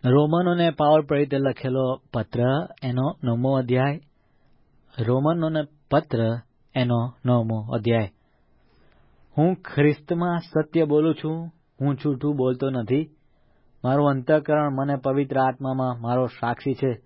રોમનોને પાવલ પ્રેરિતે લખેલો પત્ર એનો 9મો અધ્યાય. રોમનોને પત્ર એનો 9મો અધ્યાય. હું ખ્રિસ્તમાં સત્ય બોલું છું, હું જૂઠું બોલતો નથી. મારું અંતઃકરણ મને પવિત્ર આત્મામાં મારો સાક્ષી છે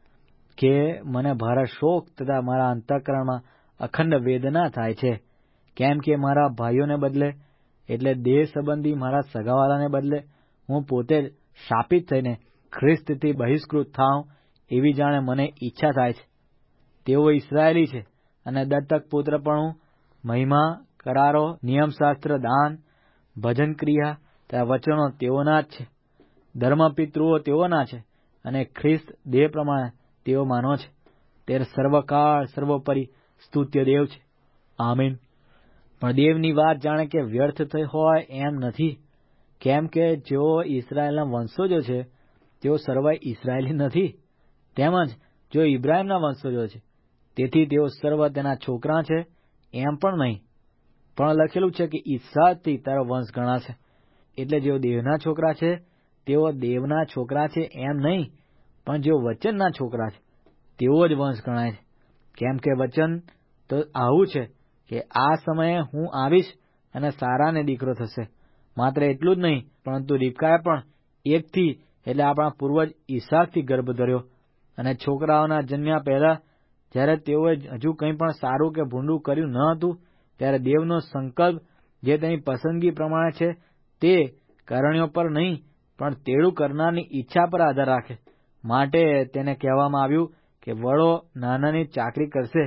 કે મને ભારે શોક તથા મારા અંતઃકરણમાં અખંડ વેદના થાય છે, કેમ કે મારા ભાઈઓને બદલે એટલે દેહ સંબંધી મારા સગાવાલાને બદલે હું પોતે જ શાપિત થઈને ખ્રિસ્તથી બહિષ્કૃત થાઉં એવી જાણે મને ઈચ્છા થાય છે. તેઓ ઇસ્રાયેલી છે અને દત્તક પુત્રપણું, મહિમા, કરારો, નિયમશાસ્ત્ર, દાન, ભજન ક્રિયા તથા વચનો તેઓના જ છે. ધર્મપિતૃઓ તેઓના છે અને ખ્રિસ્ત દેહ પ્રમાણે તેઓ માનો છે. તે સર્વકાળ સર્વોપરી સ્તુત્ય દેવ છે. આમીન. પણ દેવની વાત જાણે કે વ્યર્થ થઈ હોય એમ નથી, કેમ કે જેઓ ઇસ્રાયેલના વંશજો છે તેઓ સર્વે ઇસ્રાયેલી નથી. તેમજ જો ઇબ્રાહીમના વંશજો છે તેથી તેઓ સર્વ તેના છોકરા છે એમ પણ નહીં. પણ લખેલું છે કે ઈસાકથી તારો વંશ ગણાશે. એટલે જેઓ દેવના છોકરા છે તેઓ દેવના છોકરા છે એમ નહીં, પણ જેઓ વચનના છોકરા છે તેઓ જ વંશ ગણાય છે. કેમ કે વચન તો આવું છે કે આ સમયે હું આવીશ અને સારાને દીકરો થશે. માત્ર એટલું જ નહીં, પરંતુ રિબકાએ પણ એકથી એટલે આપણા પૂર્વજ ઈસાકથી ગર્ભ ધર્યો. અને છોકરાઓના જન્મ્યા પહેલા જ્યારે તેઓએ હજુ કંઈ પણ સારું કે ભૂંડું કર્યું ન હતું, ત્યારે દેવનો સંકલ્પ જે તેની પસંદગી પ્રમાણે છે તે કરણીઓ પર નહીં, પણ તેડું કરનારની ઈચ્છા પર આધાર રાખે. માટે તેને કહેવામાં આવ્યું કે વડો નાનાની ચાકરી કરશે.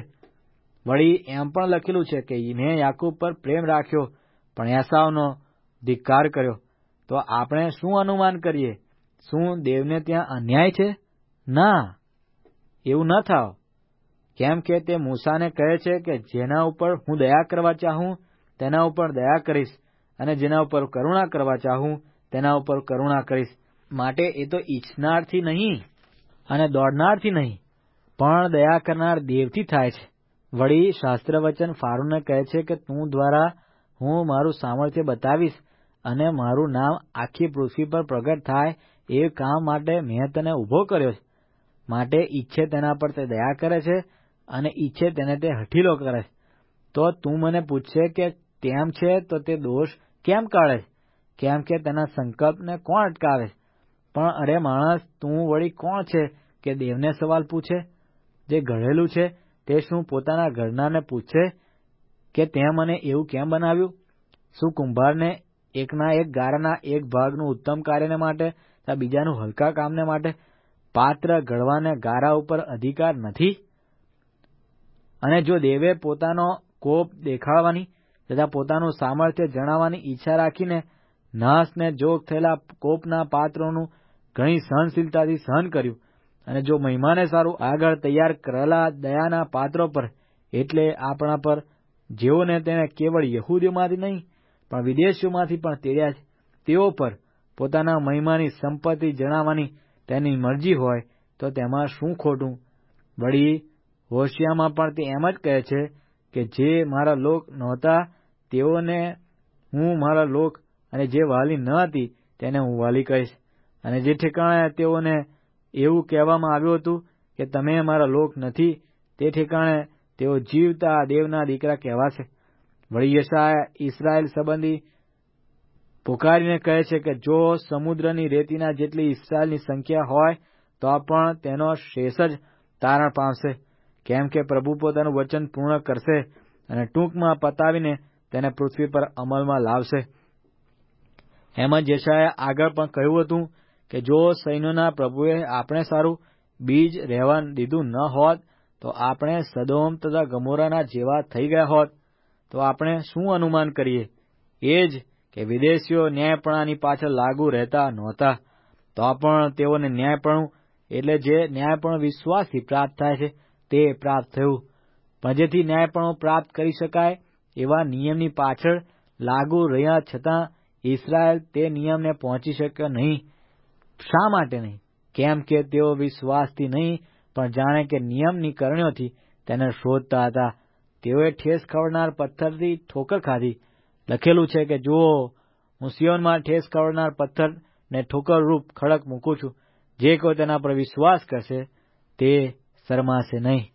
વળી એમ પણ લખેલું છે કે મેં યાકૂબ પર પ્રેમ રાખ્યો પણ એસાવનો ધિક્કાર કર્યો. તો આપણે શું અનુમાન કરીએ? શું દેવને ત્યાં અન્યાય છે? ના, એવું ન થાવ. કેમ કે તે મૂસાને કહે છે કે જેના ઉપર હું દયા કરવા ચાહું તેના ઉપર દયા કરીશ, અને જેના ઉપર કરુણા કરવા ચાહું તેના ઉપર કરુણા કરીશ. માટે એ તો ઈચ્છનારથી નહીં અને દોડનારથી નહીં, પણ દયા કરનાર દેવથી થાય છે. વળી શાસ્ત્ર વચન ફારૂને કહે છે કે તું દ્વારા હું મારું સામર્થ્ય બતાવીશ અને મારું નામ આખી પૃથ્વી પર પ્રગટ થાય એ કામ માટે મેં તને ઊભો કર્યો છે. માટે ઈચ્છે તેના પર તે દયા કરે છે અને ઈચ્છે તેને તે હઠીલો કરે છે. તો તું મને પૂછશે કે તેમ છે તો તે દોષ કેમ કાઢે છે? કેમ કે તેના સંકલ્પને કોણ અટકાવે છે? પણ અરે માણસ, તું વળી કોણ છે કે દેવને સવાલ પૂછે? જે ઘડેલું છે તે શું પોતાના ઘડનારને પૂછે કે તે મને એવું કેમ બનાવ્યું? શું કુંભારને એકના એક ગારાના એક ભાગનું ઉત્તમ કાર્યને માટે તથા બીજાનું હલકા કામને માટે પાત્ર ઘડવાને ગારા ઉપર અધિકાર નથી? અને જો દેવે પોતાનો કોપ દેખાડવાની તથા પોતાનું સામર્થ્ય જણાવવાની ઈચ્છા રાખીને નાશને જોગ થયેલા કોપના પાત્રોનું ઘણી સહનશીલતાથી સહન કર્યું, અને જો મહિમાને સારું આગળ તૈયાર કરેલા દયાના પાત્રો પર એટલે આપણા પર જેઓને તેને કેવળ યહૂદીઓમાંથી નહીં પણ વિદેશીઓમાંથી પણ તેડ્યા છે તેઓ પર પોતાના મહિમાની સંપત્તિ જણાવવાની તેની મરજી હોય તો તેમાં શું ખોટું? વળી હોશિયામાં પણ તે એમ જ કહે છે કે જે મારા લોક નહોતા તેઓને હું મારા લોક, અને જે વાલી ન હતી તેને હું વાલી કહીશ. અને જે ઠેકાણે તેઓને એવું કહેવામાં આવ્યું હતું કે તમે મારા લોક નથી, તે ઠેકાણે તેઓ જીવતા દેવના દીકરા કહેવાશે. વળી યશાયા ઇસ્રાયેલ સંબંધી પુકારીને કહે છે કે જો સમુદ્રની રેતીના જેટલી ઇસ્રાયેલની સંખ્યા હોય તો પણ તેનો શેષ જ તારણ પામશે. કેમ કે પ્રભુ પોતાનું વચન પૂર્ણ કરશે અને ટૂંકમાં પતાવીને તેને પૃથ્વી પર અમલમાં લાવશે. એમ જ યશાયાએ આગળ પણ કહ્યું હતું કે જો સૈન્યોના પ્રભુએ આપણે સારું બીજ રહેવા દીધું ન હોત તો આપણે સદોમ તથા ગમોરાના જેવા થઈ ગયા હોત. તો આપણે શું અનુમાન કરીએ? એ જ કે વિદેશીઓ ન્યાયપણાની પાછળ લાગુ રહેતા નહોતા, તો પણ તેઓને ન્યાયપણું એટલે જે ન્યાયપણું વિશ્વાસથી પ્રાપ્ત થાય છે તે પ્રાપ્ત થયું. પણ જેથી ન્યાયપણું પ્રાપ્ત કરી શકાય એવા નિયમની પાછળ લાગુ રહ્યા છતાં ઇસ્રાયેલ તે નિયમને પહોંચી શક્યો નહીં. શા માટે નહીં? કેમ કે તેઓ વિશ્વાસથી નહીં પણ જાણે કે નિયમની કરણીઓથી તેને શોધતા હતા. તેઓએ ઠેસ ખવડનાર પથ્થરથી ઠોકર ખાધી. લખેલું છે કે જુઓ, હું સિયોનમાં ઠેસ ખવડનાર પથ્થર ને ઠોકર રૂપ ખડક મૂકું છું, જે કોઈ તેના પર વિશ્વાસ કરશે તે શરમાશે નહીં.